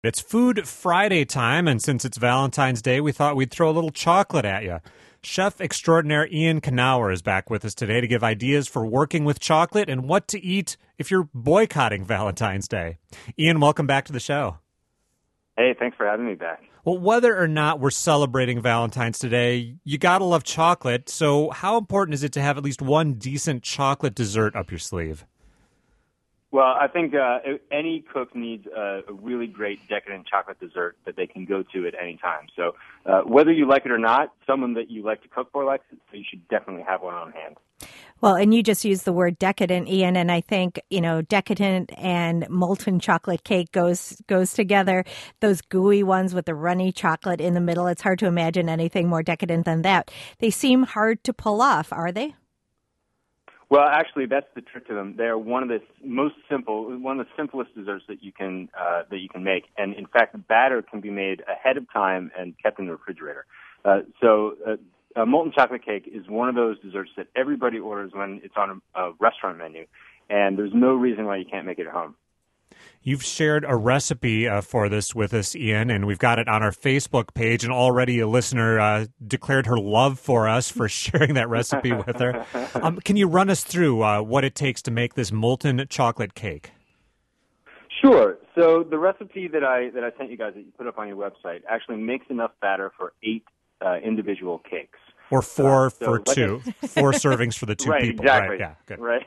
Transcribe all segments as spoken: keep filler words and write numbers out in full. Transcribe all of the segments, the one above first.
It's Food Friday time, and since it's Valentine's Day, we thought we'd throw a little chocolate at you. Chef extraordinaire Ian Knauer is back with us today to give ideas for working with chocolate and what to eat if you're boycotting Valentine's Day. Ian, welcome back to the show. Hey, thanks for having me back. Well, whether or not we're celebrating Valentine's today, you gotta love chocolate, so how important is it to have at least one decent chocolate dessert up your sleeve? Well, I think uh, any cook needs a, a really great decadent chocolate dessert that they can go to at any time. So uh, whether you like it or not, someone that you like to cook for likes it, so you should definitely have one on hand. Well, and you just used the word decadent, Ian, and I think, you know, decadent and molten chocolate cake goes goes together. Those gooey ones with the runny chocolate in the middle, it's hard to imagine anything more decadent than that. They seem hard to pull off, are they? Well, actually, that's the trick to them. They're one of the most simple, one of the simplest desserts that you can uh, that you can make. And in fact, the batter can be made ahead of time and kept in the refrigerator. Uh, so, uh, a molten chocolate cake is one of those desserts that everybody orders when it's on a, a restaurant menu, and there's no reason why you can't make it at home. You've shared a recipe uh, for this with us, Ian, and we've got it on our Facebook page, and already a listener uh, declared her love for us for sharing that recipe with her. Um, can you run us through uh, what it takes to make this molten chocolate cake? Sure. So the recipe that I that I sent you guys that you put up on your website actually makes enough batter for eight uh, individual cakes. Or four uh, so for like two. I- four servings for the two right, people. Exactly. Right, yeah, good. Right.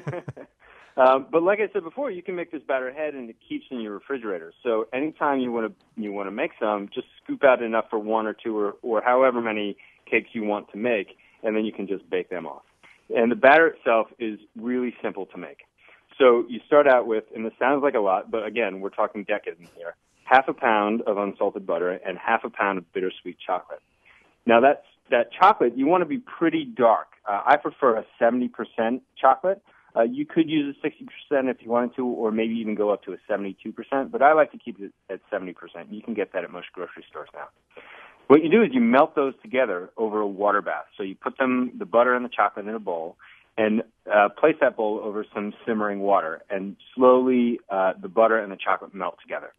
Um, but like I said before, you can make this batter ahead, and it keeps in your refrigerator. So anytime you want to you want to make some, just scoop out enough for one or two or, or however many cakes you want to make, and then you can just bake them off. And the batter itself is really simple to make. So you start out with, and this sounds like a lot, but again, we're talking decadent here, half a pound of unsalted butter and half a pound of bittersweet chocolate. Now that's, that chocolate, you want to be pretty dark. Uh, I prefer a seventy percent chocolate. Uh, you could use a sixty percent if you wanted to, or maybe even go up to a seventy-two percent, but I like to keep it at seventy percent. You can get that at most grocery stores now. What you do is you melt those together over a water bath. So you put them, the butter and the chocolate in a bowl, and uh, place that bowl over some simmering water, and slowly uh, the butter and the chocolate melt together.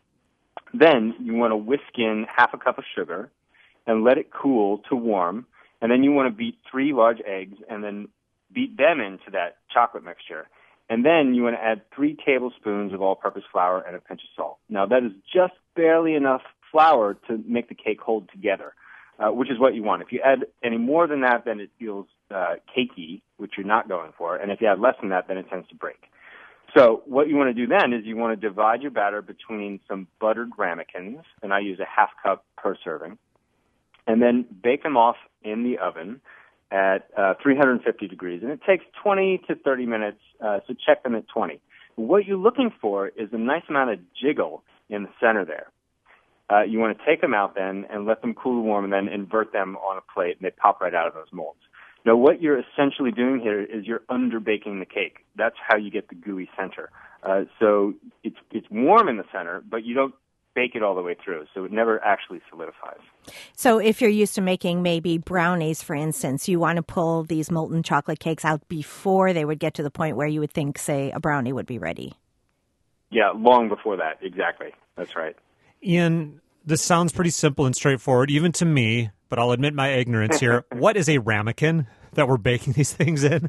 Then you want to whisk in half a cup of sugar and let it cool to warm, and then you want to beat three large eggs and then beat them into that chocolate mixture. And then you want to add three tablespoons of all-purpose flour and a pinch of salt. Now, that is just barely enough flour to make the cake hold together, uh, which is what you want. If you add any more than that, then it feels uh, cakey, which you're not going for. And if you add less than that, then it tends to break. So what you want to do then is you want to divide your batter between some buttered ramekins, and I use a half cup per serving, and then bake them off in the oven at uh, three hundred fifty degrees, and it takes twenty to thirty minutes, uh, so check them at twenty. What you're looking for is a nice amount of jiggle in the center there. Uh, you want to take them out then and let them cool warm, and then invert them on a plate, and they pop right out of those molds. Now, what you're essentially doing here is you're underbaking the cake. That's how you get the gooey center. Uh, so it's it's warm in the center, but you don't bake it all the way through, so it never actually solidifies. So if you're used to making maybe brownies, for instance, you want to pull these molten chocolate cakes out before they would get to the point where you would think, say, a brownie would be ready. Yeah, long before that. Exactly. That's right. Ian, this sounds pretty simple and straightforward, even to me, but I'll admit my ignorance here. What is a ramekin that we're baking these things in?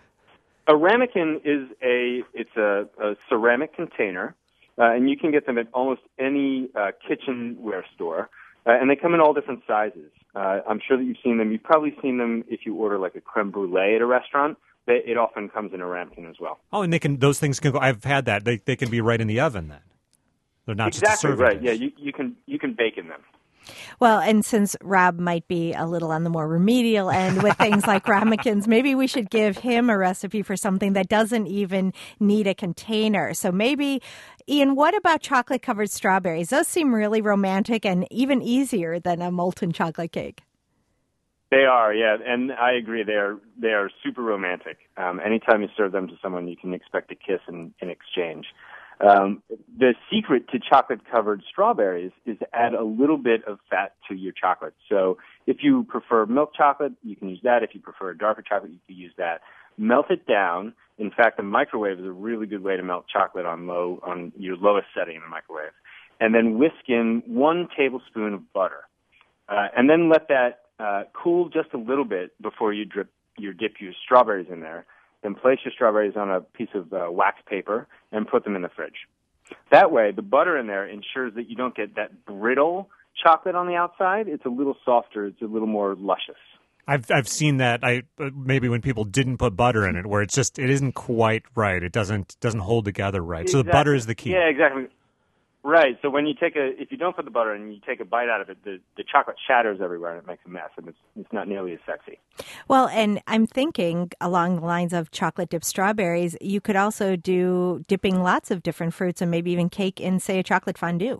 A ramekin is a, it's a, a ceramic container. Uh, and you can get them at almost any uh, kitchenware store, uh, and they come in all different sizes. Uh, I'm sure that you've seen them. You've probably seen them if you order like a creme brulee at a restaurant. They, it often comes in a ramekin as well. Oh, and they can; those things can go. I've had that. They they can be right in the oven then. They're not exactly just a serving right. dish. Yeah, you, you can you can bake in them. Well, and since Rob might be a little on the more remedial end with things like ramekins, maybe we should give him a recipe for something that doesn't even need a container. So maybe, Ian, what about chocolate-covered strawberries? Those seem really romantic and even easier than a molten chocolate cake. They are, yeah, and I agree. They are they are super romantic. Um, anytime you serve them to someone, you can expect a kiss in, in exchange. Um, the secret to chocolate-covered strawberries is to add a little bit of fat to your chocolate. So if you prefer milk chocolate, you can use that. If you prefer darker chocolate, you can use that. Melt it down. In fact, the microwave is a really good way to melt chocolate on low on your lowest setting in the microwave. and then whisk in one tablespoon of butter. Uh, and then let that uh, cool just a little bit before you drip your dip your strawberries in there. Then place your strawberries on a piece of uh, wax paper and put them in the fridge. That way, the butter in there ensures that you don't get that brittle chocolate on the outside. It's a little softer. It's a little more luscious. I've I've seen that. I uh, maybe when people didn't put butter in it, where it's just it isn't quite right. It doesn't doesn't hold together right. Exactly. So the butter is the key. Yeah, exactly. Right. So when you take a, if you don't put the butter in and you take a bite out of it, the, the chocolate shatters everywhere and it makes a mess, and it's it's not nearly as sexy. Well, and I'm thinking along the lines of chocolate dipped strawberries, you could also do dipping lots of different fruits and maybe even cake in, say, a chocolate fondue.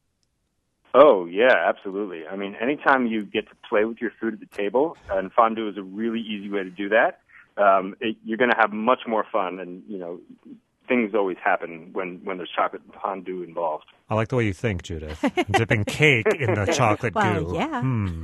Oh, yeah, absolutely. I mean, anytime you get to play with your food at the table, and fondue is a really easy way to do that, um, it, you're going to have much more fun, and, you know, things always happen when, when there's chocolate fondue involved. I like the way you think, Judith. Dipping cake in the chocolate well, goo. yeah. Hmm.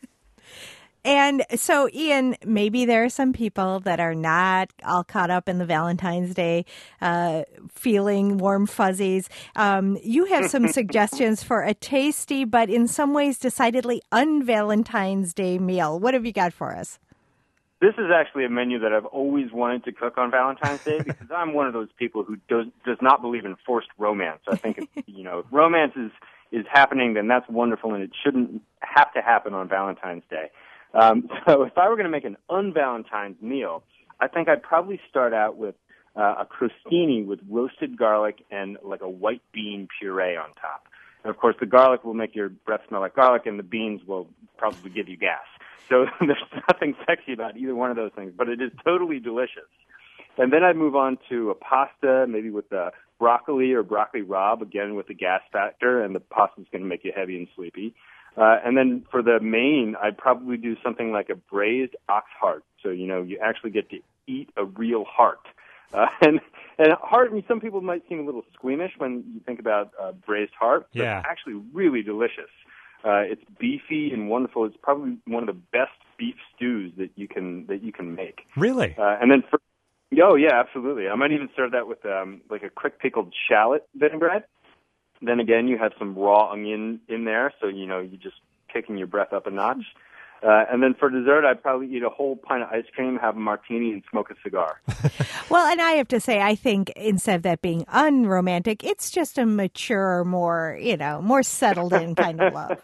And so, Ian, maybe there are some people that are not all caught up in the Valentine's Day uh, feeling warm fuzzies. Um, you have some suggestions for a tasty but in some ways decidedly un-Valentine's Day meal. What have you got for us? This is actually a menu that I've always wanted to cook on Valentine's Day because I'm one of those people who does does not believe in forced romance. I think, if, you know, if romance is, is happening, then that's wonderful, and it shouldn't have to happen on Valentine's Day. Um, so if I were going to make an un-Valentine's meal, I think I'd probably start out with uh, a crostini with roasted garlic and like a white bean puree on top. And, of course, the garlic will make your breath smell like garlic, and the beans will probably give you gas. So there's nothing sexy about either one of those things, but it is totally delicious. And then I'd move on to a pasta, maybe with uh, broccoli or broccoli rabe, again with the gas factor, and the pasta's going to make you heavy and sleepy. Uh, and then for the main, I'd probably do something like a braised ox heart. So, you know, you actually get to eat a real heart. Uh, and and heart, I mean, some people might seem a little squeamish when you think about uh, braised heart, but Yeah. it's actually really delicious. Uh, it's beefy and wonderful. It's probably one of the best beef stews that you can that you can make. Really? Uh, and then for oh yeah, absolutely. I might even serve that with um, like a quick pickled shallot vinaigrette. Then again, you have some raw onion in there, so you know you're just kicking your breath up a notch. Uh, and then for dessert, I'd probably eat a whole pint of ice cream, have a martini, and smoke a cigar. Well, and I have to say, I think instead of that being unromantic, it's just a mature, more, you know, more settled in kind of love.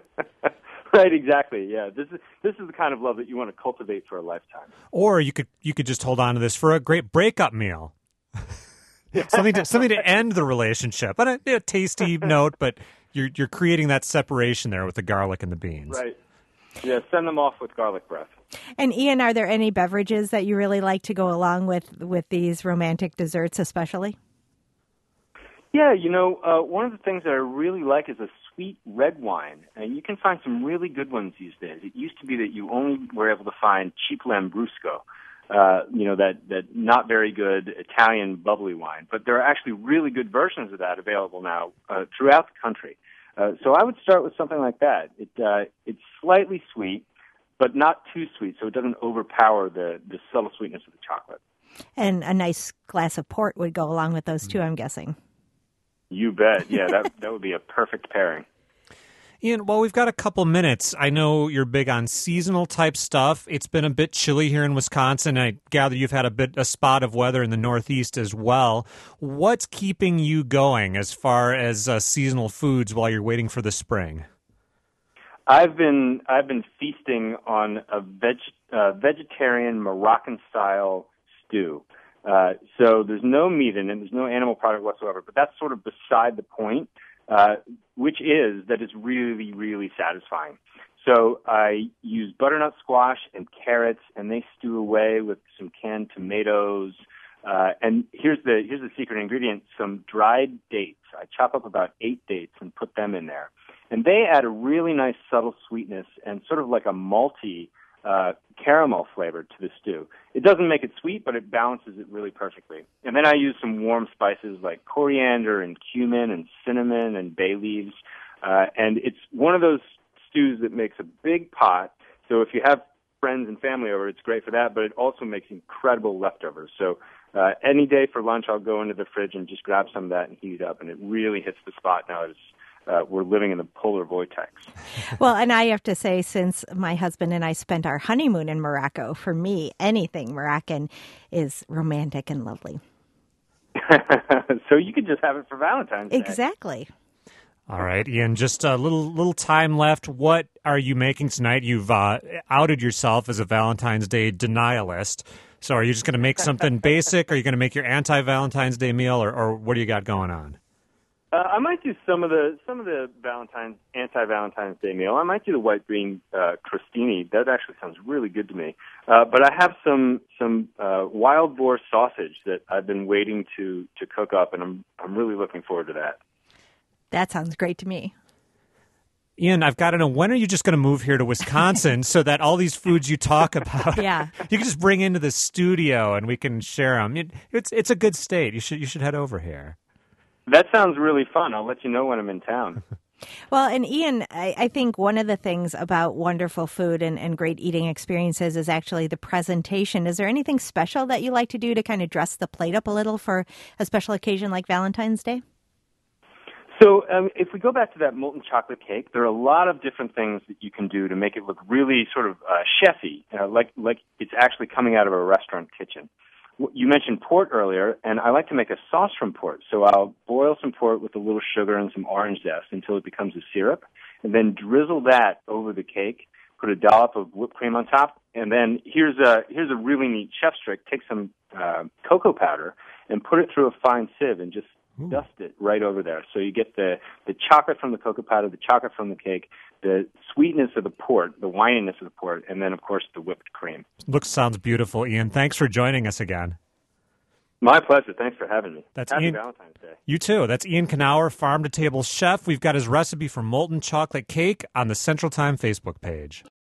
Right, exactly. Yeah, this is this is the kind of love that you want to cultivate for a lifetime. Or you could you could just hold on to this for a great breakup meal. something to something to end the relationship. On a, a tasty note, but you're you're creating that separation there with the garlic and the beans. Right. Yeah, send them off with garlic breath. And Ian, are there any beverages that you really like to go along with with these romantic desserts, especially? Yeah, you know, uh, one of the things that I really like is a sweet red wine, and you can find some really good ones these days. It used to be that you only were able to find cheap Lambrusco, uh, you know, that, that not very good Italian bubbly wine, but there are actually really good versions of that available now uh, throughout the country. Uh, so I would start with something like that. It uh, it's slightly sweet, but not too sweet, so it doesn't overpower the, the subtle sweetness of the chocolate. And a nice glass of port would go along with those too, I'm guessing. You bet. Yeah, that that would be a perfect pairing. Ian, well, we've got a couple minutes. I know you're big on seasonal type stuff. It's been a bit chilly here in Wisconsin. I gather you've had a bit a spot of weather in the Northeast as well. What's keeping you going as far as uh, seasonal foods while you're waiting for the spring? I've been I've been feasting on a veg, uh, vegetarian Moroccan style stew. Uh, so there's no meat in it, there's no animal product whatsoever. But that's sort of beside the point. Uh, which is that it's really, really satisfying. So I use butternut squash and carrots, and they stew away with some canned tomatoes. Uh, and here's the here's the secret ingredient: some dried dates. I chop up about eight dates and put them in there, and they add a really nice subtle sweetness and sort of like a malty uh, caramel flavor to the stew. It doesn't make it sweet, but it balances it really perfectly. And then I use some warm spices like coriander and cumin and cinnamon and bay leaves. Uh, and it's one of those stews that makes a big pot. So if you have friends and family over, it's great for that, but it also makes incredible leftovers. So uh, any day for lunch, I'll go into the fridge and just grab some of that and heat it up, and it really hits the spot now. It's, uh, we're living in the polar vortex. Well, and I have to say, since my husband and I spent our honeymoon in Morocco, for me, anything Moroccan is romantic and lovely. So you could just have it for Valentine's Day. Exactly. All right, Ian, just a little little time left. What are you making tonight? You've uh, outed yourself as a Valentine's Day denialist. So are you just going to make something basic? Are you going to make your anti-Valentine's Day meal, or, or what do you got going on? Uh, I might do some of the some of the Valentine's anti-Valentine's Day meal. I might do the white bean uh, crostini. That actually sounds really good to me. Uh, but I have some some uh, wild boar sausage that I've been waiting to to cook up, and I'm I'm really looking forward to that. That sounds great to me. Ian, I've got to know, when are you just going to move here to Wisconsin so that all these foods you talk about, yeah. you can just bring into the studio and we can share them? It, it's it's a good state. You should you should head over here. That sounds really fun. I'll let you know when I'm in town. Well, and Ian, I, I think one of the things about wonderful food and, and great eating experiences is actually the presentation. Is there anything special that you like to do to kind of dress the plate up a little for a special occasion like Valentine's Day? So um, if we go back to that molten chocolate cake, there are a lot of different things that you can do to make it look really sort of uh, chefy, uh, like like it's actually coming out of a restaurant kitchen. You mentioned port earlier, and I like to make a sauce from port. So I'll boil some port with a little sugar and some orange zest until it becomes a syrup, and then drizzle that over the cake, put a dollop of whipped cream on top, and then here's a here's a really neat chef's trick. Take some uh, cocoa powder and put it through a fine sieve and just Ooh. dust it right over there. So you get the, the chocolate from the cocoa powder, the chocolate from the cake, the sweetness of the port, the wininess of the port, and then, of course, the whipped cream. Looks, sounds beautiful, Ian. Thanks for joining us again. My pleasure. Thanks for having me. That's Happy Ian, Valentine's Day. You too. That's Ian Knauer, Farm to Table Chef. We've got his recipe for molten chocolate cake on the Central Time Facebook page.